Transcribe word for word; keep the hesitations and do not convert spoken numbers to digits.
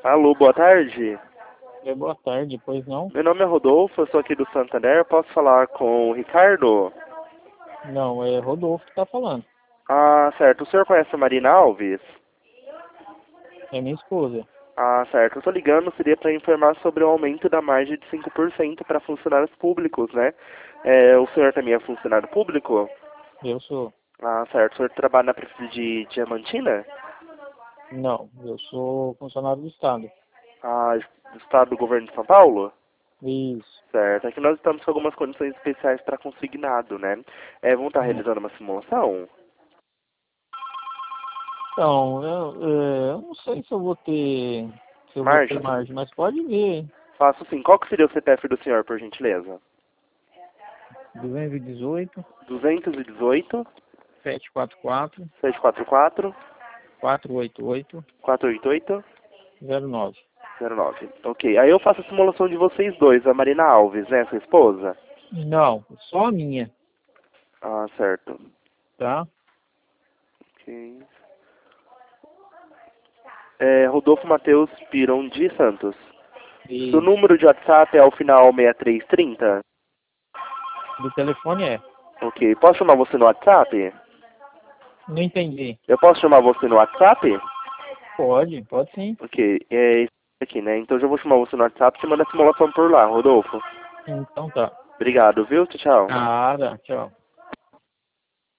Alô, boa tarde. É, boa tarde, pois não? Meu nome é Rodolfo, eu sou aqui do Santander. Posso falar com o Ricardo? Não, é Rodolfo que tá falando. Ah, certo. O senhor conhece a Marina Alves? É minha esposa. Ah, certo. Eu tô ligando, seria para informar sobre o aumento da margem de cinco por cento para funcionários públicos, né? É, o senhor também é funcionário público? Eu sou. Ah, certo. O senhor trabalha na Prefeitura de Diamantina? Não, eu sou funcionário do Estado. Ah, do Estado do Governo de São Paulo? Isso. Certo. Aqui nós estamos com algumas condições especiais para consignado, né? É, vamos estar Hum. realizando uma simulação? Então, eu, é, eu não sei se eu vou ter. Se eu vou ter Margem? margem, mas pode ver. Faço sim. Qual que seria o C P F do senhor, por gentileza? duzentos e dezoito, duzentos e dezoito, setecentos e quarenta e quatro, setecentos e quarenta e quatro, quatrocentos e oitenta e oito, quatrocentos e oitenta e oito, zero nove. zero nove. Ok. Aí eu faço a simulação de vocês dois, a Marina Alves, né? Sua esposa? Não, só a minha, Ah, certo. tá? Ok. É, Rodolfo Matheus Piron de Santos. Seu Isso. número de WhatsApp é o final sessenta e três trinta? Do telefone é. Ok. Posso chamar você no WhatsApp? Não entendi. Eu posso chamar você no WhatsApp? Pode, pode sim. Ok. É isso aqui, né? Então eu já vou chamar você no WhatsApp e você manda a simulação por lá, Rodolfo. Então tá. Obrigado, viu? Tchau, tchau. Nada, tchau.